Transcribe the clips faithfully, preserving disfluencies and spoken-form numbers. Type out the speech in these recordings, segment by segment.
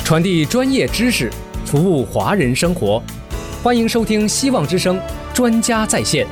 传递专业知识，服务华人生活。欢迎收听希望之声专家在线。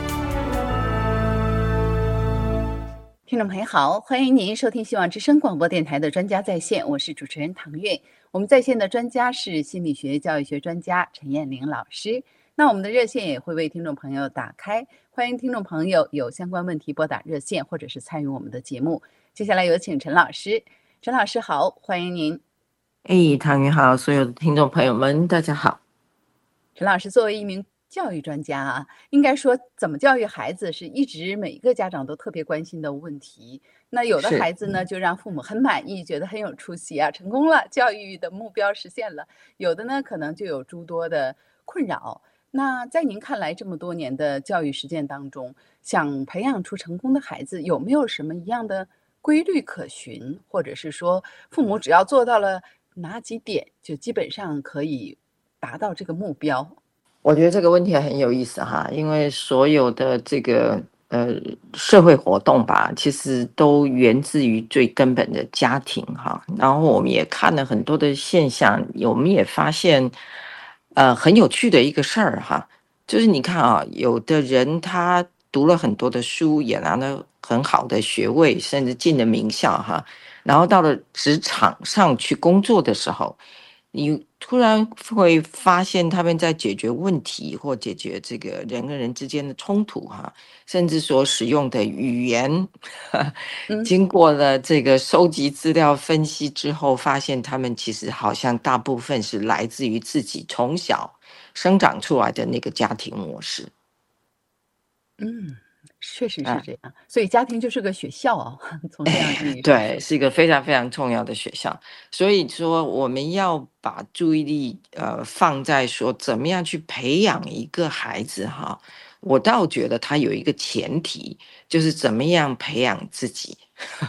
听众朋友好，欢迎您收听希望之声广播电台的专家在线，我是主持人唐韵。我们在线的专家是心理学教育学专家陈燕玲老师。那我们的热线也会为听众朋友打开，欢迎听众朋友有相关问题拨打热线，或者是参与我们的节目。接下来有请陈老师。陈老师好，欢迎您。 哎，唐云好，所有的听众朋友们，大家好。 陈老师作为一名教育专家啊，应该说怎么教育孩子是一直每一个家长都特别关心的问题。那有的孩子呢，就让父母很满意，觉得很有出息啊，成功了，教育的目标实现了。有的呢，可能就有诸多的困扰。那在您看来，这么多年的教育实践当中，想培养出成功的孩子，有没有什么一样的规律可循，或者是说，父母只要做到了哪几点，就基本上可以达到这个目标？ 我觉得这个问题很有意思哈，因为所有的这个呃社会活动吧，其实都源自于最根本的家庭哈。然后我们也看了很多的现象，我们也发现呃很有趣的一个事儿哈，就是你看啊，有的人他读了很多的书，也拿了很好的学位，甚至进了名校哈，然后到了职场上去工作的时候，你突然会发现他们在解决问题或解决这个人跟人之间的冲突哈，甚至所使用的语言，经过了这个收集资料分析之后，发现他们其实好像大部分是来自于自己从小生长出来的那个家庭模式。 嗯，确实是这样，啊、所以家庭就是个学校哦，从这样意义上对，是一个非常非常重要的学校。所以说，我们要把注意力呃放在说怎么样去培养一个孩子哈。我倒觉得他有一个前提，就是怎么样培养自己。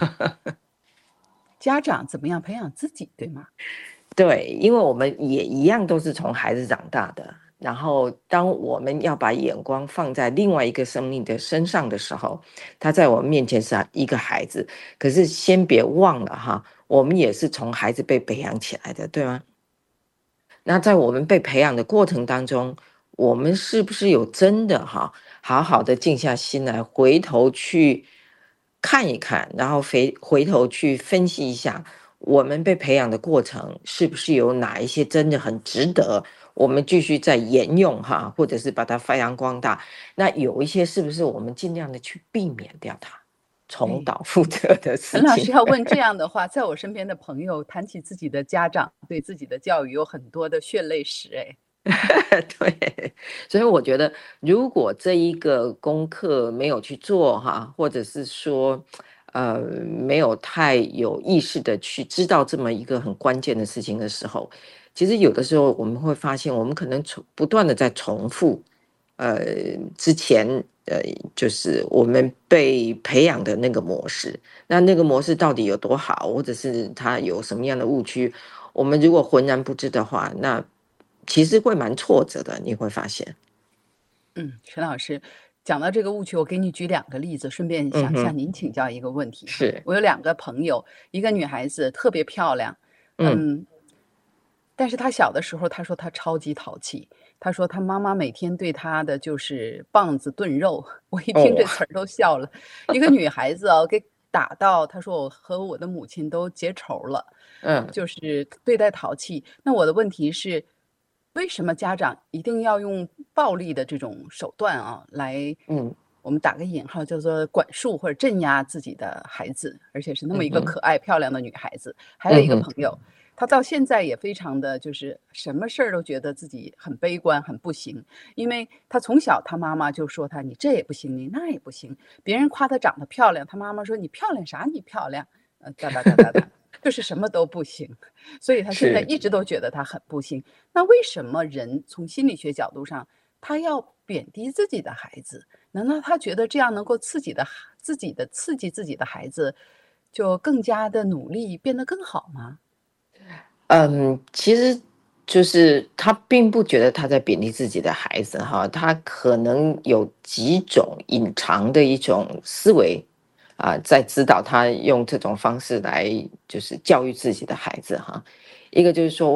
家长怎么样培养自己，对吗？ 对，因为我们也一样都是从孩子长大的。然后，当我们要把眼光放在另外一个生命的身上的时候，他在我们面前是一个孩子。可是先别忘了哈，我们也是从孩子被培养起来的，对吗？那在我们被培养的过程当中，我们是不是有真的哈，好好的静下心来，回头去看一看，然后回回头去分析一下，我们被培养的过程是不是有哪一些真的很值得我们继续再沿用哈，或者是把它发扬光大？那有一些是不是我们尽量的去避免掉它，重蹈覆辙的事情？ 陈老师要问这样的话，在我身边的朋友谈起自己的家长对自己的教育有很多的血泪史，哎， 对，所以我觉得，如果这一个功课没有去做哈，或者是说，呃，没有太有意识的去知道这么一个很关键的事情的时候，其实有的时候我们会发现，我们可能重不断的在重复，呃，之前呃，就是我们被培养的那个模式。那那个模式到底有多好，或者是它有什么样的误区，我们如果浑然不知的话，那其实会蛮挫折的，你会发现。 嗯，陈老师讲到这个误区，我给你举两个例子，顺便想向您请教一个问题哈。 是， 我有两个朋友，一个女孩子特别漂亮， 嗯， 嗯，但是她小的时候，她说她超级淘气，她说她妈妈每天对她的就是棒子炖肉，我一听这哦， 词儿都笑了。一个女孩子哦，给打到，她说我和我的母亲都结仇了， 嗯就是对待淘气。那我的问题是，为什么家长一定要用暴力的这种手段啊，来， 嗯我们打个引号，叫做管束或者镇压自己的孩子，而且是那么一个嗯哼可爱漂亮的女孩子。还有一个嗯哼朋友，她到现在也非常的就是什么事儿都觉得自己很悲观、很不行，因为她从小她妈妈就说她你这也不行，你那也不行。别人夸她长得漂亮，她妈妈说你漂亮啥？你漂亮？呃，哒哒哒哒哒，就是什么都不行。所以她现在是， 一直都觉得她很不行。那为什么人从心理学角度上，他要贬低自己的孩子？难道他觉得这样能够刺激的自己的刺激自己的孩子，就更加的努力，变得更好吗？ 嗯，其实就是他并不觉得他在贬低自己的孩子哈，他可能有几种隐藏的一种思维啊，在指导他用这种方式来就是教育自己的孩子哈。一个就是说，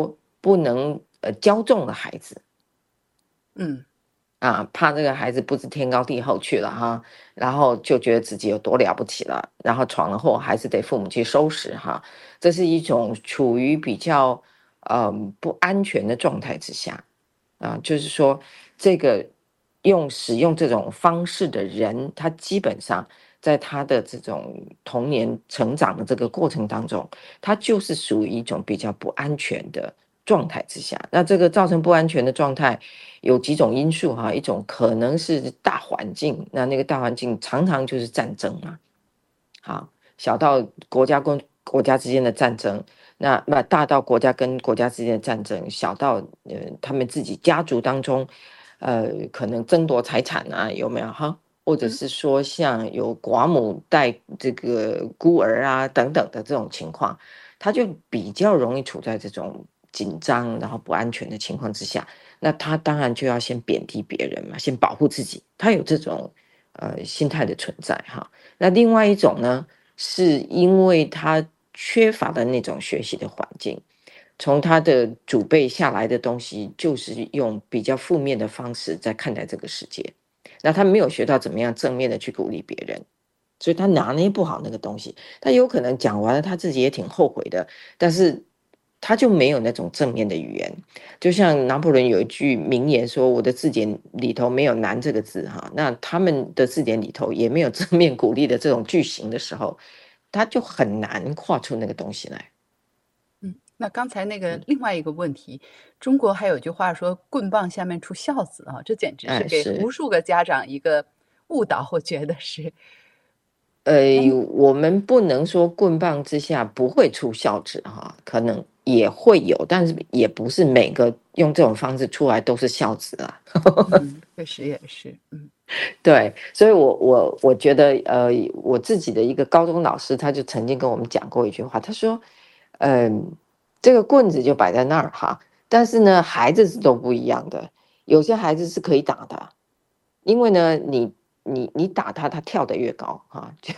不能呃骄纵了孩子， 嗯啊，怕这个孩子不知天高地厚去了哈，然后就觉得自己有多了不起了，然后闯了祸还是得父母去收拾哈，这是一种处于比较呃不安全的状态之下啊，就是说这个用使用这种方式的人，他基本上在他的这种童年成长的这个过程当中，他就是属于一种比较不安全的状态之下。那这个造成不安全的状态有几种因素哈，一种可能是大环境，那那个大环境常常就是战争嘛，好，小到国家跟国家之间的战争，那那大到国家跟国家之间的战争，小到呃他们自己家族当中，呃可能争夺财产啊，有没有哈？或者是说像有寡母带这个孤儿啊等等的这种情况，他就比较容易处在这种紧张然后不安全的情况之下，那他当然就要先贬低别人嘛，先保护自己，他有这种呃心态的存在哈。那另外一种呢，是因为他缺乏的那种学习的环境，从他的祖辈下来的东西，就是用比较负面的方式在看待这个世界。那他没有学到怎么样正面的去鼓励别人，所以他拿捏不好那个东西。他有可能讲完了，他自己也挺后悔的，但是他就没有那种正面的语言。就像拿破仑有一句名言说：“我的字典里头没有难这个字哈。”那他们的字典里头也没有正面鼓励的这种句型的时候，他就很难跨出那个东西来。 嗯，那刚才那个另外一个问题，中国还有句话说“棍棒下面出孝子”啊，这简直是哎， 给无是。 数个家长一个误导，我觉得是。 呃， 哎， 我们不能说棍棒之下不会出孝子哈，可能也会有，但是也不是每个用这种方式出来都是孝子啊。 嗯，确实也是，嗯对，所以我我我觉得，呃，我自己的一个高中老师，他就曾经跟我们讲过一句话，他说，嗯、这个棍子就摆在那儿哈，但是呢，孩子是都不一样的，有些孩子是可以打的，因为呢，你你你打他，他跳得越高哈，就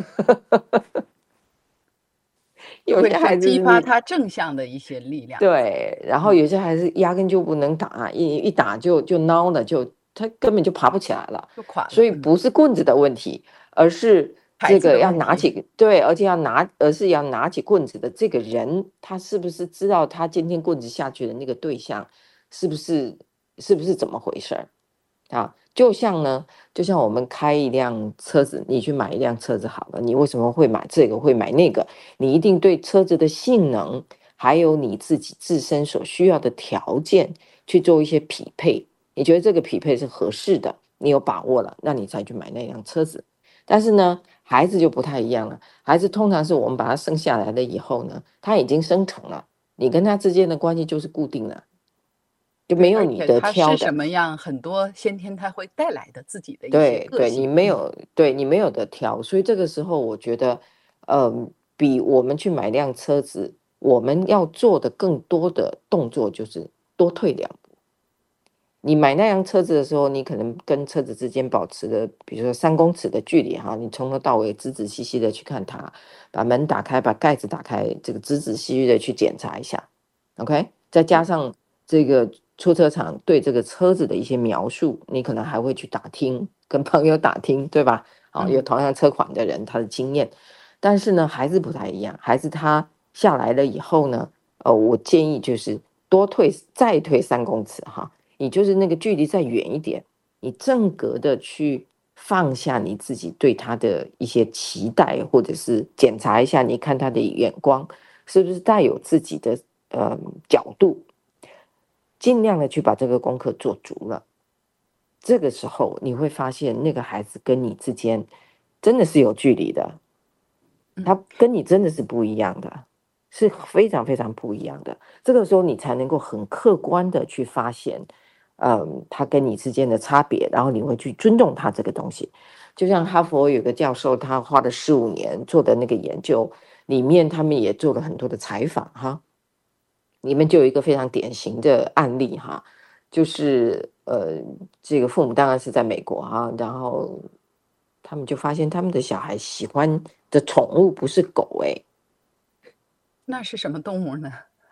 有些会说孩子是你激发他正向的一些力量。 对，然后嗯， 有些孩子压根就不能打，一一打就就孬了，就他根本就爬不起来了。 就垮了， 所以嗯， 不是棍子的问题，而是孩子这个要的问题。 拿起，对，而且要拿，而是要拿起棍子的这个人，他是不是知道他今天棍子下去的那个对象是不是是不是怎么回事儿啊？就像呢，就像我们开一辆车子，你去买一辆车子好了，你为什么会买这个，会买那个？你一定对车子的性能，还有你自己自身所需要的条件去做一些匹配。你觉得这个匹配是合适的，你有把握了，那你才去买那辆车子。但是呢，孩子就不太一样了。孩子通常是我们把他生下来了以后呢，他已经生成了，你跟他之间的关系就是固定了，就对， 没有你得而且他是什挑的。 么样，很多先天他会带来的自己的一些对对，你个性。嗯， 没有，对你没有得挑，所以这个时候我觉得，嗯，比我们去买辆车子，我们要做的更多的动作就是多退两步。你买那辆车子的时候，你可能跟车子之间保持的，比如说三公尺的距离哈，你从头到尾仔仔细细的去看它，把门打开，把盖子打开，这个仔仔细细的去检查一下，OK，再加上这个出车厂对这个车子的一些描述，你可能还会去打听，跟朋友打听，对吧？好，有嗯， 同样车款的人他的经验，但是呢，孩子不太一样，孩子他下来了以后呢，呃，我建议就是多退再退三公尺哈。你就是那个距离再远一点，你正格的去放下你自己对他的一些期待，或者是检查一下，你看他的眼光是不是带有自己的呃角度，尽量的去把这个功课做足了。这个时候你会发现，那个孩子跟你之间真的是有距离的， 嗯， 他跟你真的是不一样的，是非常非常不一样的。这个时候你才能够很客观的去发现，嗯，他跟你之间的差别，然后你会去尊重他这个东西。就像哈佛有个教授，他花了十五年做的那个研究，里面他们也做了很多的采访哈，里面就有一个非常典型的案例哈，就是呃，这个父母当然是在美国哈，然后他们就发现他们的小孩喜欢的宠物不是狗诶、 那是什么动物呢？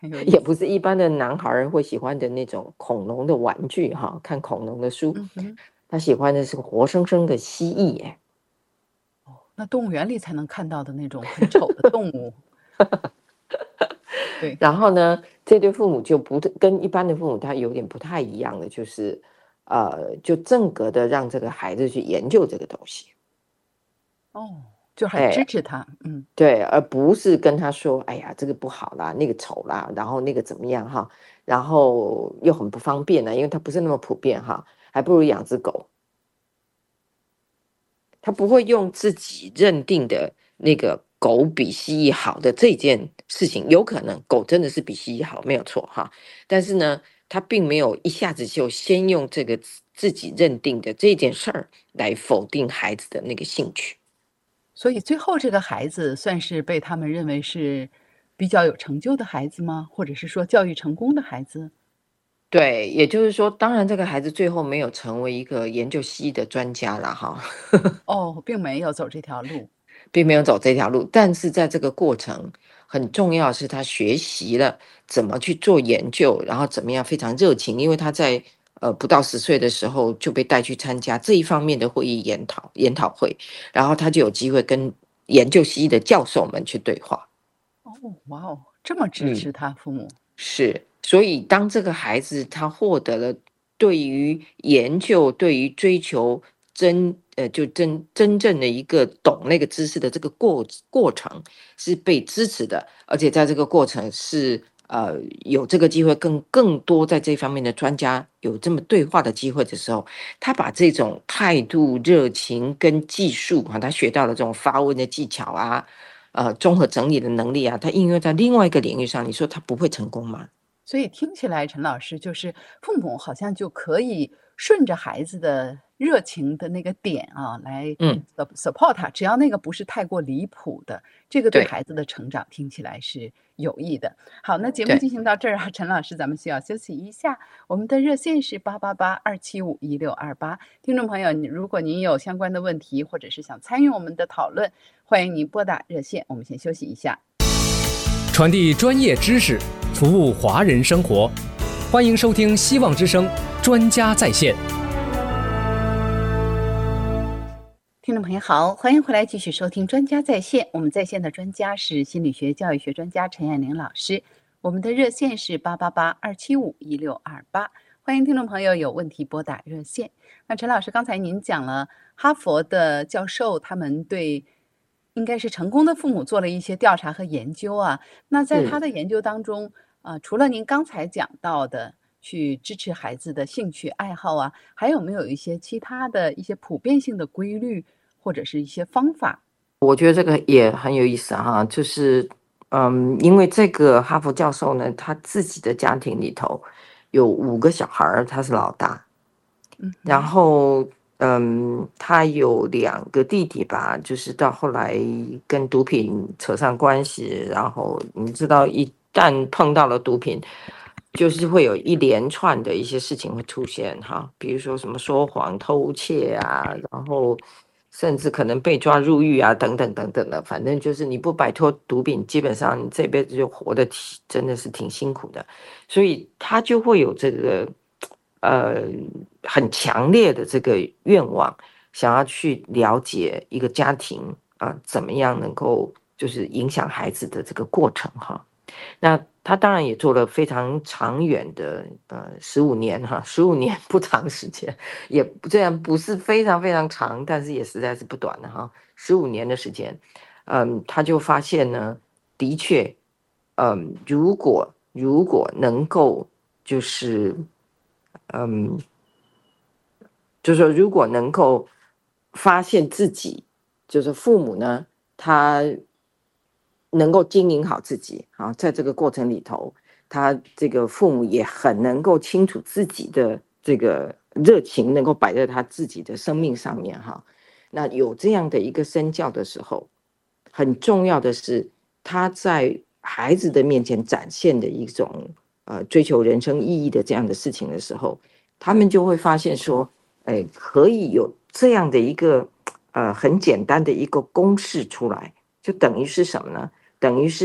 也不是一般的男孩会喜欢的那种恐龙的玩具哈，看恐龙的书，嗯、他喜欢的是活生生的蜥蜴耶。 哦，那动物园里才能看到的那种很丑的动物。对。 然后呢，这对父母就不跟一般的父母他有点不太一样的，就是呃，就正格的让这个孩子去研究这个东西。 哦。就很支持他。哎、嗯， 对，而不是跟他说，哎呀，这个不好啦，那个丑啦，然后那个怎么样哈，然后又很不方便呢，因为它不是那么普遍哈，还不如养只狗。他不会用自己认定的那个狗比蜥蜴好的这件事情，有可能狗真的是比蜥蜴好，没有错哈，但是呢，他并没有一下子就先用这个自己认定的这件事儿来否定孩子的那个兴趣。 所以最后这个孩子算是被他们认为是比较有成就的孩子吗？或者是说教育成功的孩子？ 对，也就是说，当然这个孩子最后没有成为一个研究蜥蜴的专家了哈。 哦，并没有走这条路， 并没有走这条路，但是在这个过程很重要的是他学习了怎么去做研究，然后怎么样非常热情，因为他在呃不到十岁的时候就被带去参加这一方面的会议研讨研讨会，然后他就有机会跟研究蜥蜴的教授们去对话。 哦，哇哦，这么支持他父母。 嗯，是，所以当这个孩子他获得了对于研究、对于追求真呃就真真正的一个懂那个知识的这个过过程是被支持的，而且在这个过程是呃有这个机会更更多在这方面的专家有这么对话的机会的时候，他把这种态度、热情跟技术啊，他学到了这种发问的技巧啊。呃，综合整理的能力啊，他应用在另外一个领域上，你说他不会成功吗？ 所以听起来，陈老师就是父母好像就可以顺着孩子的热情的那个点啊，来嗯 support 他，只要那个不是太过离谱的，这个对孩子的成长听起来是有益的。好，那节目进行到这儿啊，陈老师，咱们需要休息一下。我们的热线是八八八二七五一六二八，听众朋友，如果您有相关的问题，或者是想参与我们的讨论，欢迎您拨打热线。我们先休息一下。 传递专业知识，服务华人生活，欢迎收听希望之声专家在线。 听众朋友好，欢迎回来继续收听专家在线。我们在线的专家是心理学教育学专家陈燕玲老师，我们的热线是八八八二七五一六二八，欢迎听众朋友有问题拨打热线。那陈老师，刚才您讲了哈佛的教授他们对应该是成功的父母做了一些调查和研究啊，那在他的研究当中，嗯、呃，除了您刚才讲到的去支持孩子的兴趣爱好啊，还有没有一些其他的一些普遍性的规律或者是一些方法？ 我觉得这个也很有意思哈，就是嗯，因为这个哈佛教授呢，他自己的家庭里头有五个小孩，他是老大， 嗯， 然后嗯，他有两个弟弟吧，就是到后来跟毒品扯上关系，然后你知道，一旦碰到了毒品，就是会有一连串的一些事情会出现哈，比如说什么说谎、偷窃啊，然后甚至可能被抓入狱啊，等等等等的，反正就是你不摆脱毒品，基本上你这辈子就活得挺真的是挺辛苦的，所以他就会有这个。呃，很强烈的这个愿望，想要去了解一个家庭啊、呃，怎么样能够就是影响孩子的这个过程哈。那他当然也做了非常长远的呃十五年哈，十五年不长时间，也虽然不是非常非常长，但是也实在是不短的哈，十五年的时间，嗯，他就发现呢，的确，嗯，如果如果能够就是。嗯，就是说，如果能够发现自己，就是父母呢，他能够经营好自己，啊，在这个过程里头，他这个父母也很能够清楚自己的这个热情，能够摆在他自己的生命上面，哈。那有这样的一个身教的时候，很重要的是他在孩子的面前展现的一种呃追求人生意义的这样的事情的时候。他们就会发现说，哎，可以有这样的一个呃很简单的一个公式出来，就等于是什么呢？等于是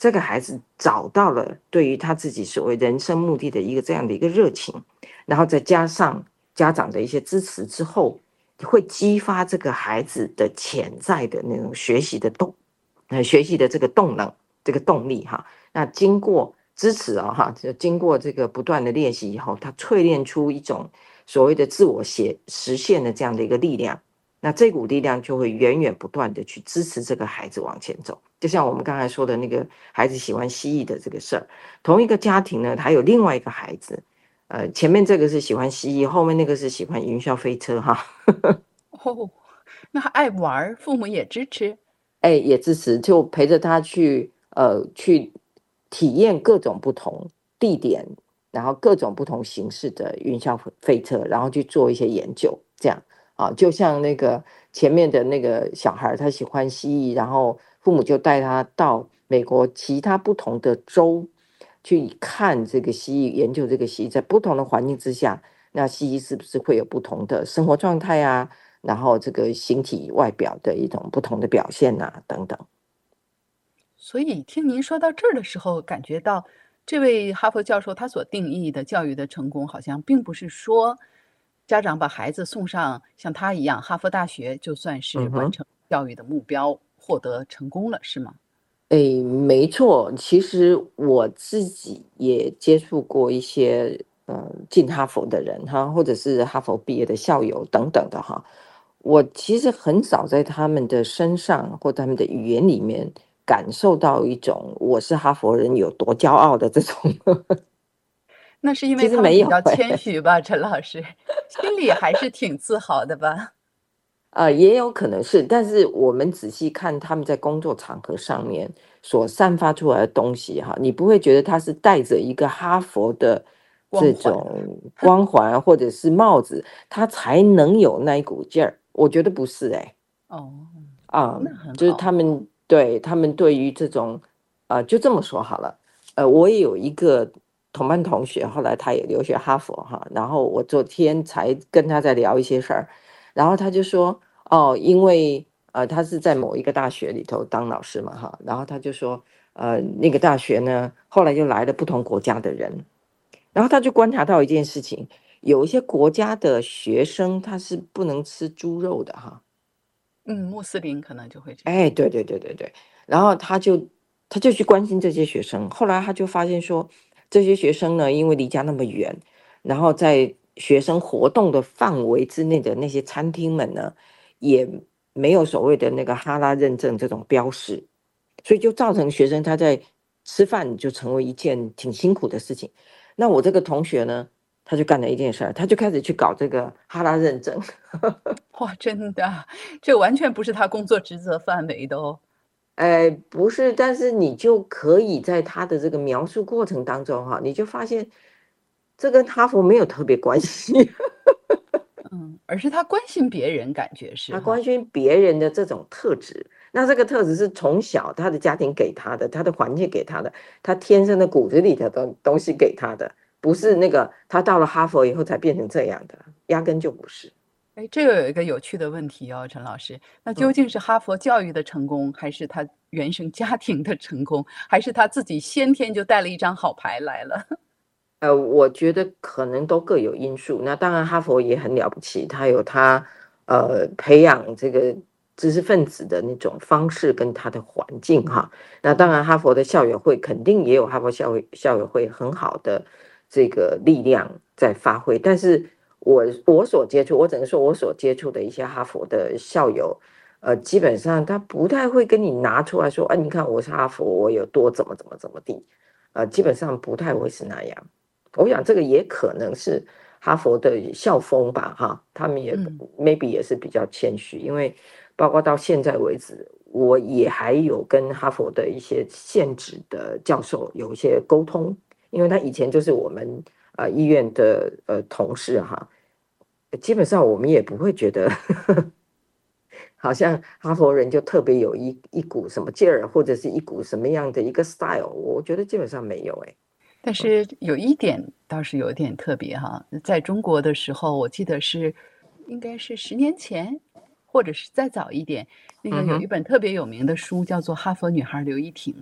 这个孩子找到了对于他自己所谓人生目的的一个这样的一个热情，然后再加上家长的一些支持之后，会激发这个孩子的潜在的那种学习的动，呃，学习的这个动能，这个动力哈。那经过支持啊、哦、哈，就经过这个不断的练习以后，他淬炼出一种所谓的自我写实现的这样的一个力量。那这股力量就会源源不断的去支持这个孩子往前走。就像我们刚才说的那个孩子喜欢蜥蜴的这个事儿，同一个家庭呢，他有另外一个孩子，呃，前面这个是喜欢蜥蜴，后面那个是喜欢云霄飞车哈。 哦，那爱玩，父母也支持， 哎，也支持，就陪着他去呃去体验各种不同地点，然后各种不同形式的云霄飞车，然后去做一些研究，这样啊，就像那个前面的那个小孩，他喜欢蜥蜴，然后父母就带他到美国其他不同的州去看这个蜥蜴，研究这个蜥蜴在不同的环境之下，那蜥蜴是不是会有不同的生活状态啊？然后这个形体外表的一种不同的表现啊，等等。 所以听您说到这儿的时候，感觉到这位哈佛教授他所定义的教育的成功，好像并不是说家长把孩子送上像他一样哈佛大学，就算是嗯哼， 完成教育的目标，获得成功了，是吗？ 哎，没错。其实我自己也接触过一些呃进哈佛的人哈，或者是哈佛毕业的校友等等的哈。我其实很少在他们的身上或他们的语言里面感受到一种我是哈佛人有多骄傲的这种。 那是因为其实没有他们比较谦哎。 虚吧，陈老师，心里还是挺自豪的吧？ 呃，也有可能是，但是我们仔细看他们在工作场合上面所散发出来的东西哈，你不会觉得他是带着一个哈佛的这光环， 种光环或者是帽子，他才能有那一股劲儿。我觉得不是哎、 哦， 啊、 那很就是好， 他们对他们对于这种，呃，就这么说好了。呃，我也有一个同班同学，后来他也留学哈佛哈，然后我昨天才跟他在聊一些事儿，然后他就说，哦，因为呃，他是在某一个大学里头当老师嘛哈，然后他就说，呃，那个大学呢，后来就来了不同国家的人，然后他就观察到一件事情，有一些国家的学生他是不能吃猪肉的哈。 嗯，穆斯林可能就会这样， 哎，对对对对对，然后他就他就去关心这些学生，后来他就发现说，这些学生呢，因为离家那么远，然后在学生活动的范围之内的那些餐厅们呢，也没有所谓的那个哈拉认证这种标识，所以就造成学生他在吃饭就成为一件挺辛苦的事情。那我这个同学呢，他就干了一件事儿，他就开始去搞这个哈拉认证。 哇，真的，这完全不是他工作职责范围的哦。 呃，不是，但是你就可以在他的这个描述过程当中哈，你就发现这跟哈佛没有特别关系。 嗯，而是他关心别人，感觉是他哈。 关心别人的这种特质，那这个特质是从小他的家庭给他的，他的环境给他的，他天生的骨子里的东东西给他的，不是那个他到了哈佛以后才变成这样的，压根就不是。 哎，这个有一个有趣的问题哦，陈老师，那究嗯。 竟是哈佛教育的成功，还是他原生家庭的成功，还是他自己先天就带了一张好牌来了？ 呃，我觉得可能都各有因素。那当然，哈佛也很了不起，他有他呃培养这个知识分子的那种方式跟他的环境哈。那当然，哈佛的校友会肯定也有哈佛校校友会很好的这个力量在发挥。但是我我所接触，我只能说我所接触的一些哈佛的校友，呃，基本上他不太会跟你拿出来说，啊，你看我是哈佛，我有多怎么怎么怎么地，呃，基本上不太会是那样。我想这个也可能是哈佛的校风吧，哈，他们也嗯 maybe 也是比较谦虚，因为包括到现在为止，我也还有跟哈佛的一些现职的教授有一些沟通，因为他以前就是我们呃医院的呃同事哈，基本上我们也不会觉得好像哈佛人就特别有一一股什么劲儿，或者是一股什么样的一个 style，我觉得基本上没有哎、 但是有一点倒是有一点特别哈，在中国的时候，我记得是应该是十年前，或者是再早一点，那个有一嗯哼， 本特别有名的书叫做《哈佛女孩刘亦婷》嘛。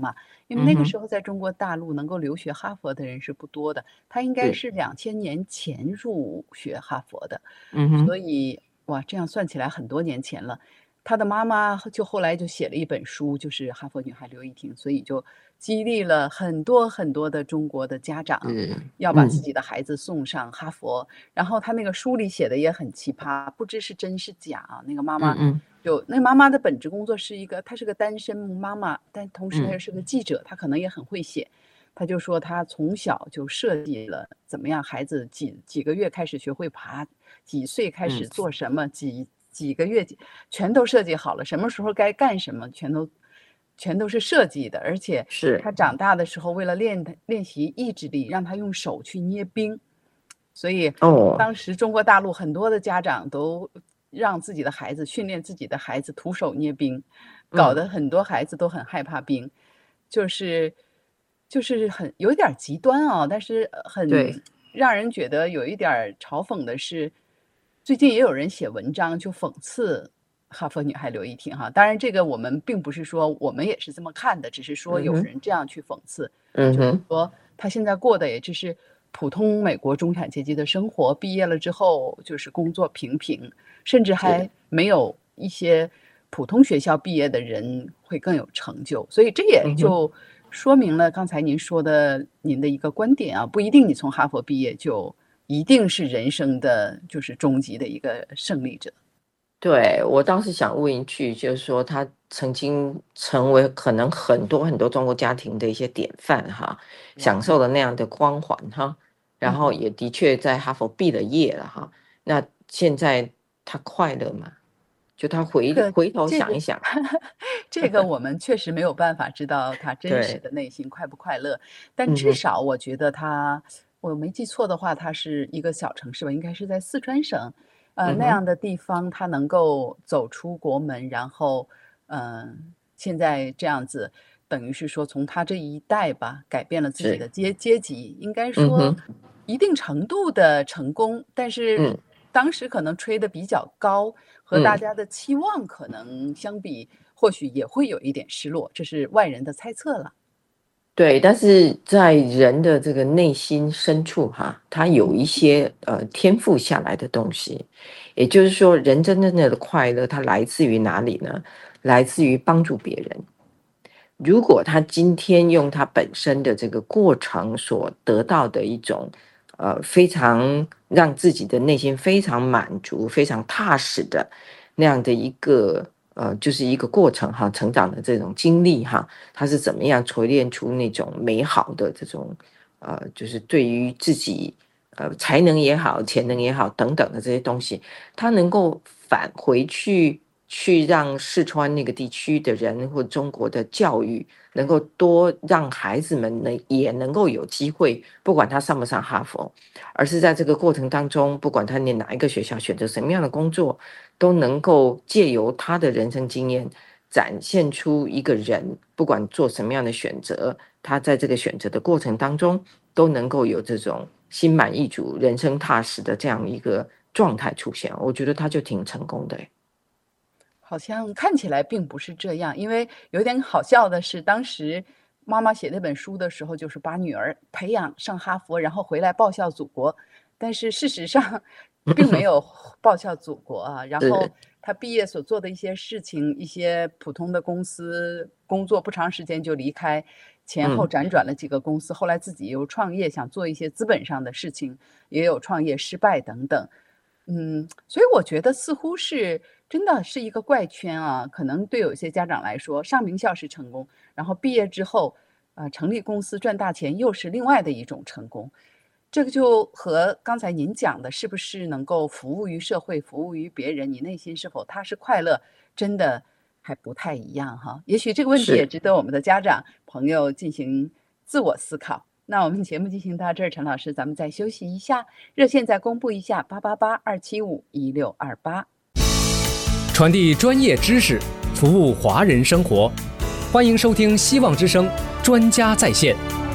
因为那个时候在中国大陆能够留学哈佛的人是不多的，他应该是两千年前入学哈佛的，所以哇，这样算起来很多年前了。他的妈妈就后来就写了一本书，就是《哈佛女孩刘亦婷》，所以就激励了很多很多的中国的家长要把自己的孩子送上哈佛。然后他那个书里写的也很奇葩，不知是真是假。那个妈妈就那妈妈的本职工作是一个，她是个单身妈妈，但同时她又是个记者，她可能也很会写。她就说她从小就设计了怎么样孩子几几个月开始学会爬，几岁开始做什么，几几个月全都设计好了，什么时候该干什么全都全都是设计的。而且他长大的时候为了练练习意志力，让他用手去捏冰，所以当时中国大陆很多的家长都让自己的孩子训练自己的孩子徒手捏冰，搞得很多孩子都很害怕冰，就是就是很有点极端啊，但是很让人觉得有一点嘲讽的是，最近也有人写文章就讽刺哈佛女孩刘亦婷哈，当然这个我们并不是说我们也是这么看的，只是说有人这样去讽刺，嗯、就是说她现在过的也只是普通美国中产阶级的生活，毕业了之后就是工作平平，甚至还没有一些普通学校毕业的人会更有成就，所以这也就说明了刚才您说的您的一个观点啊，不一定你从哈佛毕业就一定是人生的就是终极的一个胜利者。 对，我当时想问一句，就是说他曾经成为可能很多很多中国家庭的一些典范哈，享受了那样的光环哈，然后也的确在哈佛毕了业了哈。那现在他快乐吗？就他回回头想一想， 这个我们确实没有办法知道他真实的内心快不快乐，但至少我觉得他，我没记错的话，他是一个小城市吧，应该是在四川省。呃，那样的地方，他能够走出国门，然后，嗯、呃，现在这样子，等于是说从他这一代吧，改变了自己的阶阶级，应该说一定程度的成功，但是当时可能吹得比较高，和大家的期望可能相比，或许也会有一点失落，这是外人的猜测了。 对，但是在人的这个内心深处哈，他有一些呃天赋下来的东西，也就是说，人真正的快乐，它来自于哪里呢？来自于帮助别人。如果他今天用他本身的这个过程所得到的一种呃非常让自己的内心非常满足、非常踏实的那样的一个。呃，就是一个过程哈，成长的这种经历哈，它是怎么样锤炼出那种美好的这种呃，就是对于自己呃才能也好、潜能也好等等的这些东西，它能够返回去去让四川那个地区的人或中国的教育能够多让孩子们呢也能够有机会，不管他上不上哈佛，而是在这个过程当中，不管他念哪一个学校，选择什么样的工作。都能够借由他的人生经验展现出一个人不管做什么样的选择，他在这个选择的过程当中都能够有这种心满意足人生踏实的这样一个状态出现，我觉得他就挺成功的。 好像看起来并不是这样，因为有点好笑的是当时妈妈写那本书的时候就是把女儿培养上哈佛，然后回来报效祖国，但是事实上并没有报效祖国啊。然后他毕业所做的一些事情，一些普通的公司工作不长时间就离开，前后辗转了几个公司，后来自己又创业，想做一些资本上的事情，也有创业失败等等。嗯，所以我觉得似乎是真的是一个怪圈啊。可能对有些家长来说，上名校是成功，然后毕业之后，呃，成立公司赚大钱又是另外的一种成功。这个就和刚才您讲的是不是能够服务于社会、服务于别人，你内心是否踏实快乐，真的还不太一样哈。也许这个问题也值得我们的家长朋友进行自我思考。那我们节目进行到这儿，陈老师，咱们再休息一下，热线再公布一下：八八八二七五一六二八。 传递专业知识，服务华人生活，欢迎收听希望之声专家在线。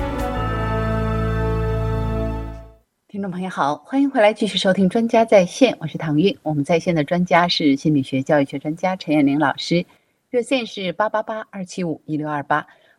听众朋友好，欢迎回来继续收听专家在线，我是唐韵。我们在线的专家是心理学教育学专家陈彦玲老师，热线是八八八二七五一六二八，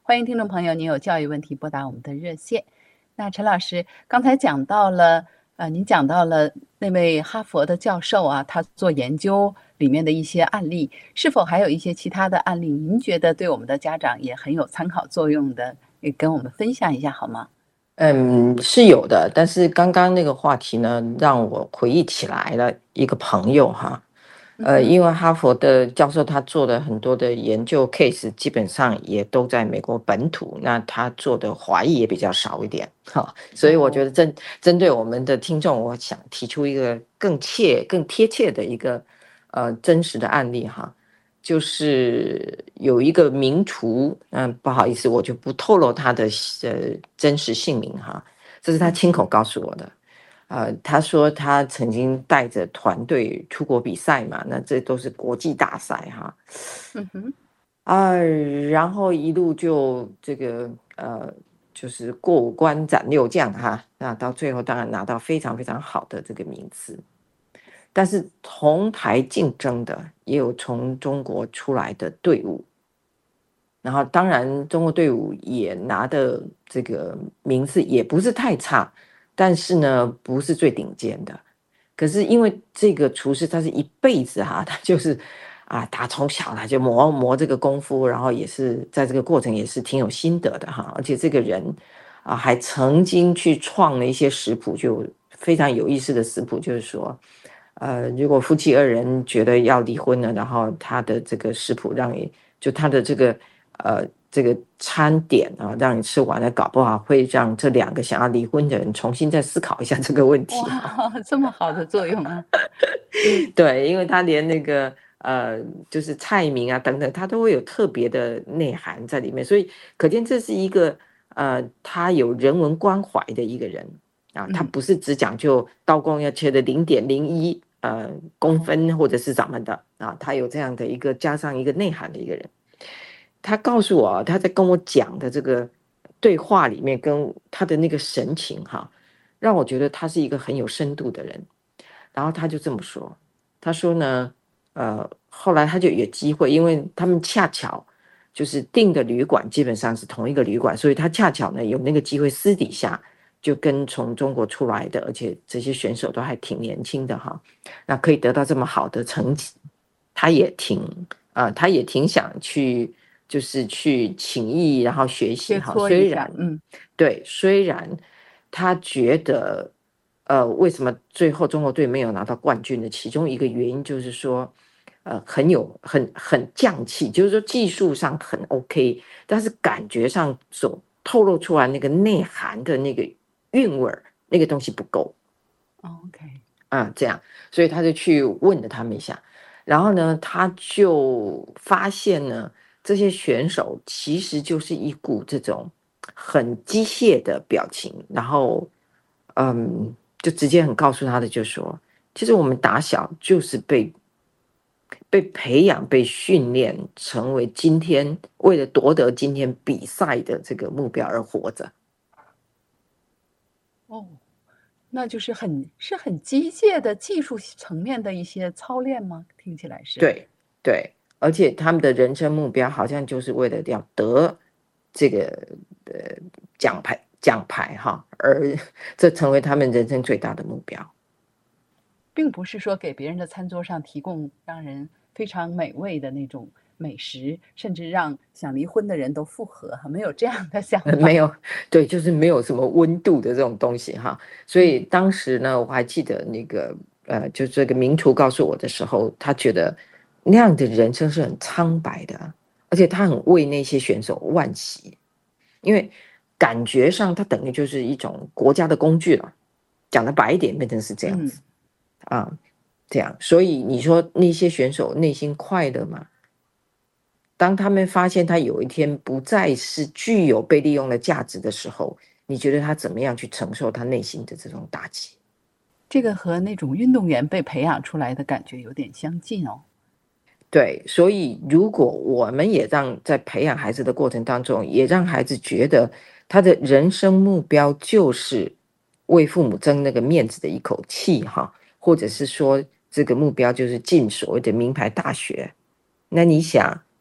欢迎听众朋友，您有教育问题拨打我们的热线。那陈老师刚才讲到了，呃，您讲到了那位哈佛的教授啊，他做研究里面的一些案例，是否还有一些其他的案例，您觉得对我们的家长也很有参考作用的，也跟我们分享一下好吗？ 嗯，是有的，但是刚刚那个话题呢，让我回忆起来了一个朋友哈。呃，因为哈佛的教授他做的很多的研究 case 基本上也都在美国本土，那他做的华裔也比较少一点哈，所以我觉得针针对我们的听众，我想提出一个更切、更贴切的一个呃真实的案例哈，就是有一个名厨，嗯、呃，不好意思，我就不透露他的呃真实姓名哈，这是他亲口告诉我的。呃，他说他曾经带着团队出国比赛嘛，那这都是国际大赛哈。 嗯哼， 啊，然后一路就这个呃，就是过五关斩六将哈，那到最后当然拿到非常非常好的这个名次。但是同台竞争的也有从中国出来的队伍，然后当然中国队伍也拿的这个名次也不是太差。但是呢，不是最顶尖的。可是因为这个厨师他是一辈子哈、啊，他就是啊，他从小他就磨磨这个功夫，然后也是在这个过程也是挺有心得的哈。而且这个人啊，还曾经去创了一些食谱，就非常有意思的食谱，就是说，呃，如果夫妻二人觉得要离婚了，然后他的这个食谱让你就他的这个呃。这个餐点啊，让你吃完了，搞不好会让这两个想要离婚的人重新再思考一下这个问题。 哇，这么好的作用啊！ 对，因为他连那个呃，就是菜名啊等等，他都会有特别的内涵在里面，所以可见这是一个呃，他有人文关怀的一个人啊，他不是只讲究刀工要切的零点零一呃公分或者是怎么的啊，他有这样的一个加上一个内涵的一个人。他告诉我，他在跟我讲的这个对话里面，跟他的那个神情哈，让我觉得他是一个很有深度的人。然后他就这么说，他说呢，呃，后来他就有机会，因为他们恰巧就是订的旅馆基本上是同一个旅馆，所以他恰巧呢有那个机会私底下就跟从中国出来的，而且这些选手都还挺年轻的哈，那可以得到这么好的成绩，他也挺啊、呃，他也挺想去。就是去请益，然后学习哈。虽然， 嗯， 对，虽然他觉得，呃，为什么最后中国队没有拿到冠军的其中一个原因就是说，呃，很有很很匠气，就是说技术上很 OK， 但是感觉上所透露出来那个内涵的那个韵味儿，那个东西不够。 OK， 啊，这样，所以他就去问了他们一下，然后呢，他就发现呢。这些选手其实就是一股这种很机械的表情，然后，嗯，就直接很告诉他的就说，其实我们打小就是被被培养、被训练，成为今天为了夺得今天比赛的这个目标而活着。 哦，那就是很是很机械的技术层面的一些操练吗？听起来是。 对对。而且他们的人生目标好像就是为了要得这个呃奖牌奖牌哈，而这成为他们人生最大的目标， 并不是说给别人的餐桌上提供让人非常美味的那种美食，甚至让想离婚的人都复合，没有这样的想法。 没有，对，就是没有什么温度的这种东西哈。所以当时呢，我还记得那个呃，就这个名厨告诉我的时候，他觉得。那样的人生是很苍白的，而且他很为那些选手惋惜，因为感觉上他等于就是一种国家的工具了，讲的白一点变成是这样子、嗯、啊，这样，所以你说那些选手内心快乐吗？当他们发现他有一天不再是具有被利用的价值的时候，你觉得他怎么样去承受他内心的这种打击？ 这个和那种运动员被培养出来的感觉有点相近哦。 对，所以如果我们也让在培养孩子的过程当中，也让孩子觉得他的人生目标就是为父母争那个面子的一口气哈，或者是说这个目标就是进所谓的名牌大学，那你想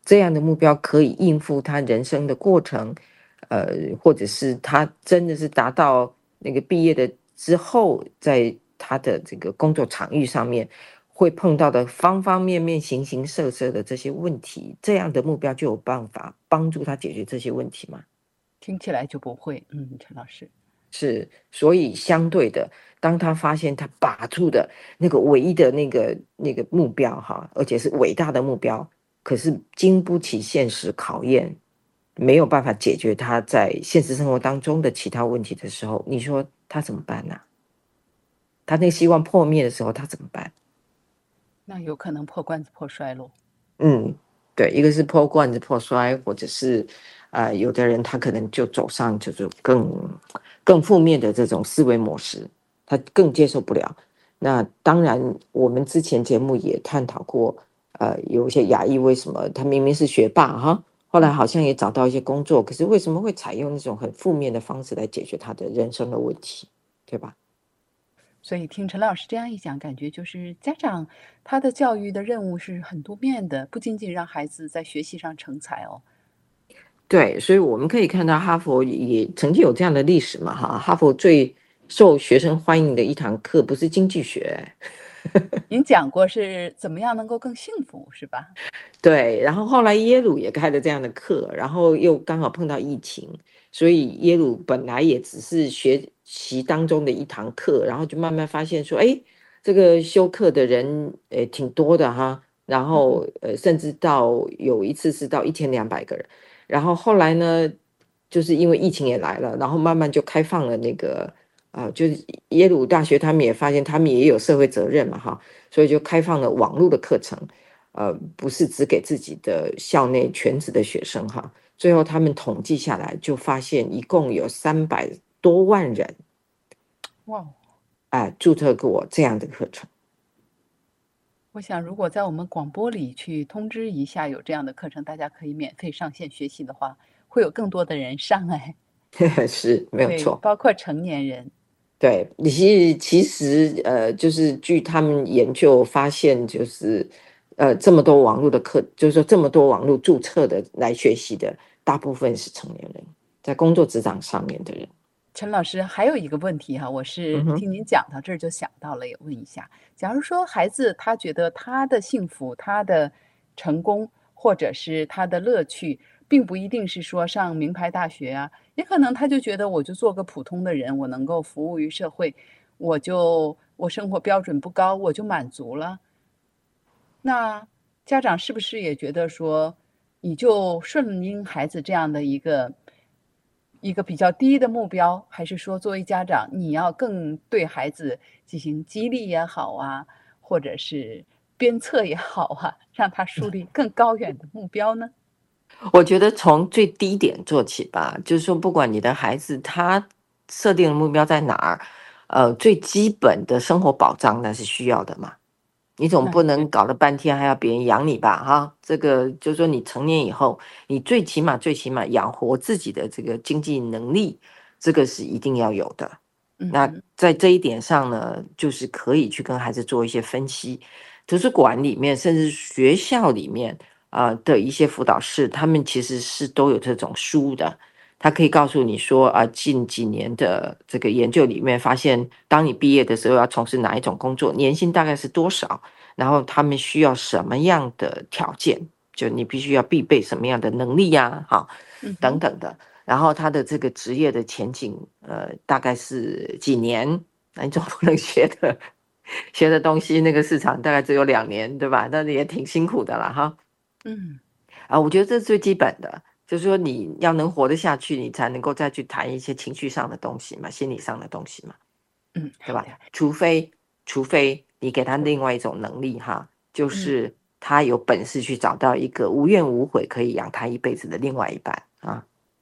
这样的目标可以应付他人生的过程，呃，或者是他真的是达到那个毕业的之后，在他的这个工作场域上面会碰到的方方面面、形形色色的这些问题，这样的目标就有办法帮助他解决这些问题吗？ 听起来就不会，嗯，陈老师。 是，所以相对的，当他发现他把住的那个唯一的那个那个目标哈，而且是伟大的目标，可是经不起现实考验，没有办法解决他在现实生活当中的其他问题的时候，你说他怎么办呢？他那个希望破灭的时候，他怎么办？ 那有可能破罐子破摔咯。 嗯，对，一个是破罐子破摔，或者是呃，有的人他可能就走上就是更更负面的这种思维模式，他更接受不了。那当然，我们之前节目也探讨过，呃，有一些亚裔为什么他明明是学霸哈，后来好像也找到一些工作，可是为什么会采用那种很负面的方式来解决他的人生的问题，对吧？ 所以听陈老师这样一讲，感觉就是家长他的教育的任务是很多面的，不仅仅让孩子在学习上成才哦。 对，所以我们可以看到哈佛也曾经有这样的历史嘛，哈，哈佛最受学生欢迎的一堂课不是经济学， 您讲过是怎么样能够更幸福，是吧？ 对，然后后来耶鲁也开了这样的课，然后又刚好碰到疫情，所以耶鲁本来也只是学习当中的一堂课，然后就慢慢发现说，哎，这个修课的人诶挺多的哈，然后呃甚至到有一次是到一千两百个人，然后后来呢，就是因为疫情也来了，然后慢慢就开放了那个啊、呃就是耶鲁大学他们也发现他们也有社会责任嘛哈，所以就开放了网络的课程。呃，不是只给自己的校内全职的学生哈，最后他们统计下来就发现，一共有三百多万人， 哇， 哎，注册过这样的课程。 我想如果在我们广播里去通知一下有这样的课程，大家可以免费上线学习的话，会有更多的人上哎。 是没有对， 错。 包括成年人。 对，你其实其实呃，就是据他们研究发现，就是呃，这么多网络的课，就是说这么多网络注册的来学习的，大部分是成年人，在工作职场上面的人。 陈老师还有一个问题哈，我是嗯哼。 听您讲到这儿就想到了，也问一下，假如说孩子他觉得他的幸福、他的成功，或者是他的乐趣，并不一定是说上名牌大学啊，也可能他就觉得我就做个普通的人，我能够服务于社会，我就我生活标准不高，我就满足了。那家长是不是也觉得说，你就顺应孩子这样的一个一个比较低的目标，还是说作为家长，你要更对孩子进行激励也好啊，或者是鞭策也好啊，让他树立更高远的目标呢？ 我觉得从最低点做起吧，就是说，不管你的孩子他设定的目标在哪儿，呃，最基本的生活保障那是需要的嘛。你总不那是对。 能搞了半天还要别人养你吧？哈，这个就是说，你成年以后，你最起码最起码养活自己的这个经济能力，这个是一定要有的。那嗯哼。 在这一点上呢，就是可以去跟孩子做一些分析。图书馆里面，甚至学校里面啊、呃的一些辅导室，他们其实是都有这种书的。他可以告诉你说啊，近几年的这个研究里面发现，当你毕业的时候要从事哪一种工作，年薪大概是多少，然后他们需要什么样的条件，就你必须要必备什么样的能力呀、啊，好， 嗯哼。 等等的。然后他的这个职业的前景，呃，大概是几年？那你总不能学的学的东西，那个市场大概只有两年，对吧？那也挺辛苦的啦，哈。 嗯。 啊，我觉得这是最基本的，就是说你要能活得下去，你才能够再去谈一些情绪上的东西嘛，心理上的东西嘛， 嗯， 对吧？ 好的。 除非除非你给他另外一种能力哈，就嗯。 是他有本事去找到一个无怨无悔可以养他一辈子的另外一半啊。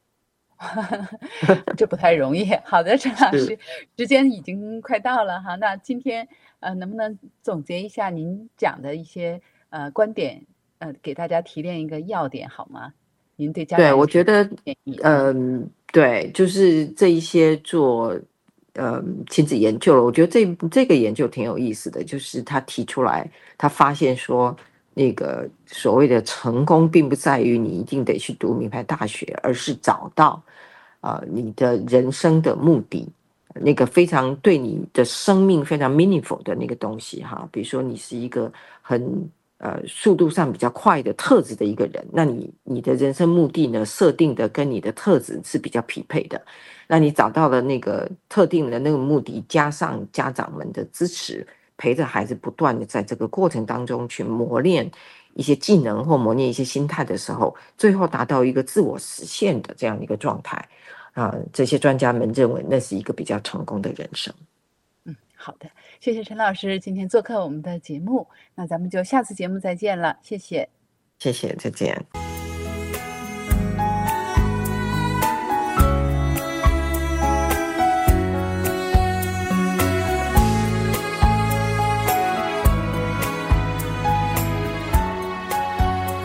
这不太容易。好的，陈老是。 师，时间已经快到了哈，那今天呃，能不能总结一下您讲的一些呃观点，呃，给大家提炼一个要点好吗？您对家对， 长有什么我觉得， 建议？嗯。 嗯，对，就是这一些做，嗯，亲子研究了，我觉得这这个研究挺有意思的，就是他提出来，他发现说， 那个所谓的成功，并不在于你一定得去读名牌大学，而是找到呃你的人生的目的，那个非常对你的生命非常 meaningful 的那个东西哈。比如说你是一个很呃速度上比较快的特质的一个人，那你你的人生目的呢设定的跟你的特质是比较匹配的。那你找到了那个特定的那个目的，加上家长们的支持，陪着孩子不断的在这个过程当中去磨练一些技能或磨练一些心态的时候，最后达到一个自我实现的这样一个状态啊、呃，这些专家们认为那是一个比较成功的人生。 嗯，好的，谢谢陈老师今天做客我们的节目，那咱们就下次节目再见了，谢谢。 谢谢，再见。